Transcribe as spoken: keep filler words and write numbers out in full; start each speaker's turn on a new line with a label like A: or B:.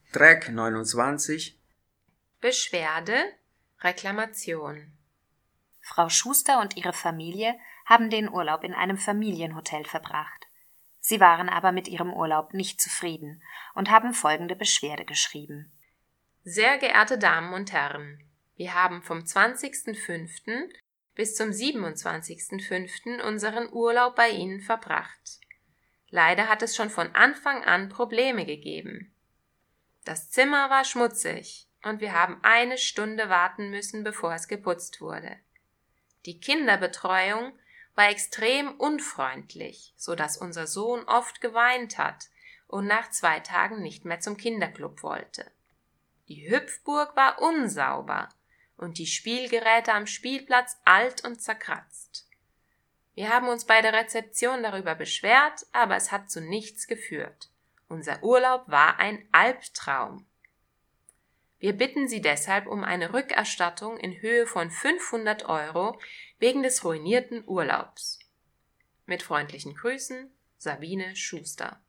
A: Track neunundzwanzig.
B: Beschwerde, Reklamation.
C: Frau Schuster und ihre Familie haben den Urlaub in einem Familienhotel verbracht. Sie waren aber mit ihrem Urlaub nicht zufrieden und haben folgende Beschwerde geschrieben.
B: Sehr geehrte Damen und Herren, wir haben vom zwanzigsten fünften bis zum siebenundzwanzigsten fünften unseren Urlaub bei Ihnen verbracht. Leider hat es schon von Anfang an Probleme gegeben. Das Zimmer war schmutzig und wir haben eine Stunde warten müssen, bevor es geputzt wurde. Die Kinderbetreuung war extrem unfreundlich, so dass unser Sohn oft geweint hat und nach zwei Tagen nicht mehr zum Kinderclub wollte. Die Hüpfburg war unsauber und die Spielgeräte am Spielplatz alt und zerkratzt. Wir haben uns bei der Rezeption darüber beschwert, aber es hat zu nichts geführt. Unser Urlaub war ein Albtraum. Wir bitten Sie deshalb um eine Rückerstattung in Höhe von fünfhundert Euro wegen des ruinierten Urlaubs. Mit freundlichen Grüßen, Sabine Schuster.